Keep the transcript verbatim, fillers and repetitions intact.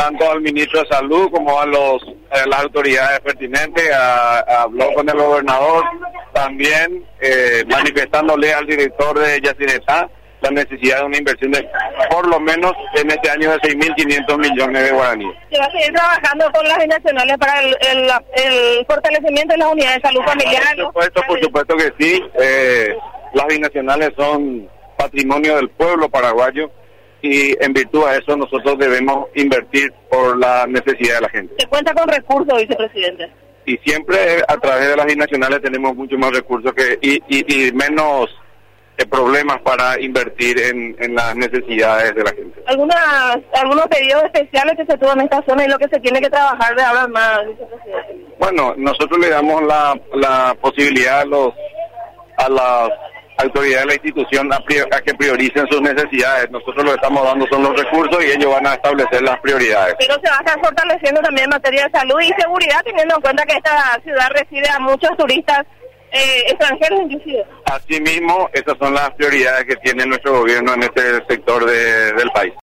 tanto al ministro de Salud como a los a las autoridades pertinentes, a, a habló con el gobernador, también eh, manifestándole al director de Yacyretá la necesidad de una inversión de por lo menos en este año de seis mil quinientos millones de guaraníes. ¿Se va a seguir trabajando con las binacionales para el, el, el fortalecimiento de las unidades de salud familiar? Por supuesto, por supuesto que sí. Eh, las binacionales son patrimonio del pueblo paraguayo y en virtud de eso nosotros debemos invertir por la necesidad de la gente. ¿Se cuenta con recursos, vicepresidente? Y siempre a través de las binacionales tenemos mucho más recursos que y, y, y menos eh, problemas para invertir en, en las necesidades de la gente. ¿Algunas, algunos pedidos especiales que se tuvo en esta zona y lo que se tiene que trabajar de ahora más, vicepresidente? Bueno, nosotros le damos la, la posibilidad a los a las autoridades de la institución a, prior, a que prioricen sus necesidades. Nosotros lo que estamos dando son los recursos y ellos van a establecer las prioridades. Pero se va a estar fortaleciendo también en materia de salud y seguridad, teniendo en cuenta que esta ciudad recibe a muchos turistas eh, extranjeros inclusive. Asimismo, esas son las prioridades que tiene nuestro gobierno en este sector de, del país.